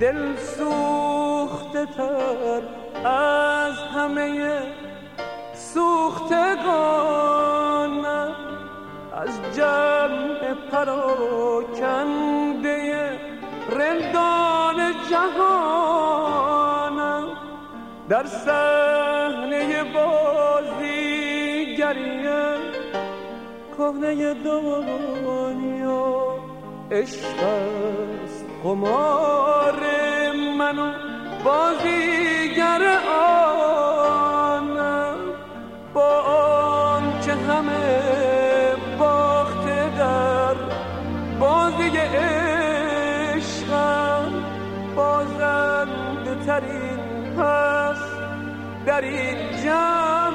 دل سوخته تر از همه سوختگانم، از جمع پراکنده رندان جهانم، در صحنه بازیگری کهنه دنیا. عشق است قمار من و بازیگر آنم، با آن که همه باخته در بازی عشقم، بازنده ترین پس در این جمع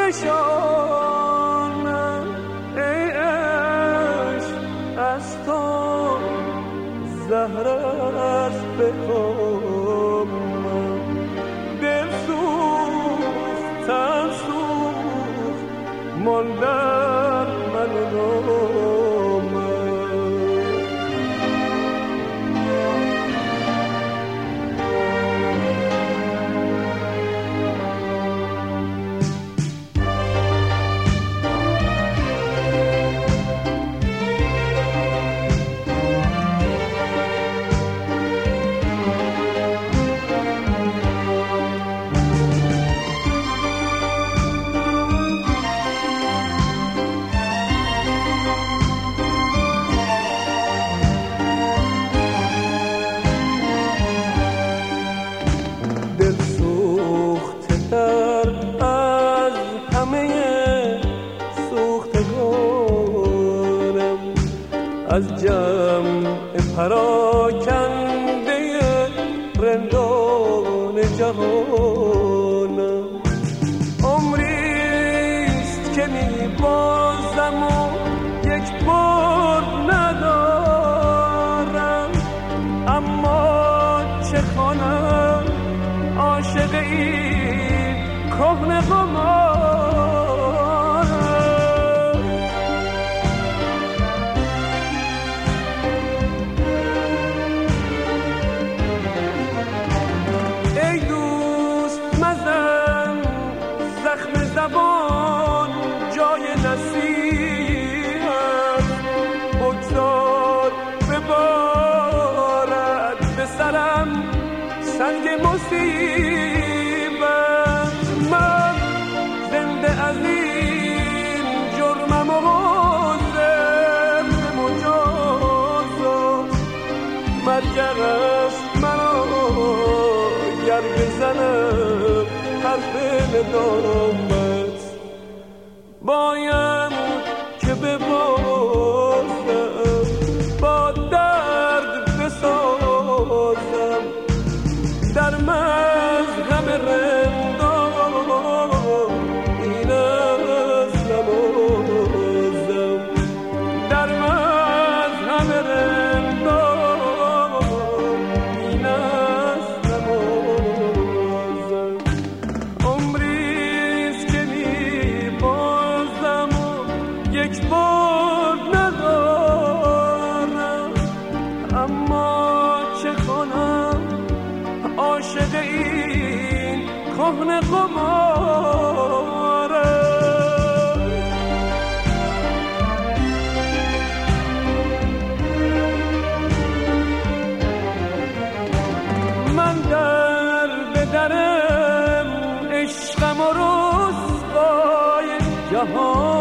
نشانم. ای عشق از تو زهر است به کامم، دل سوخت تن سوخت ماندن من نامم. از جمع پراکنده رندان جهانم، عمریست که میبازم و یک بار ندارم، اما چه خوانم عاشق این کهنه قمار. زبان جای نصیحت بگذار ببارد به سرم سنگ مصیبت. من زنده از این جرمم و حاضر به مجازات، مرگر است منو گر بزنم حرف ندامت. باید که ببازم با درد بسازم، در مذهب رندان این از نمازم، در مذهب رندان این از نمازم. عمریست که میبازم و یک بار ندارم، اما چه کنم عاشق این کهنه قمارم. من در به درم عشقم و رسوای جهان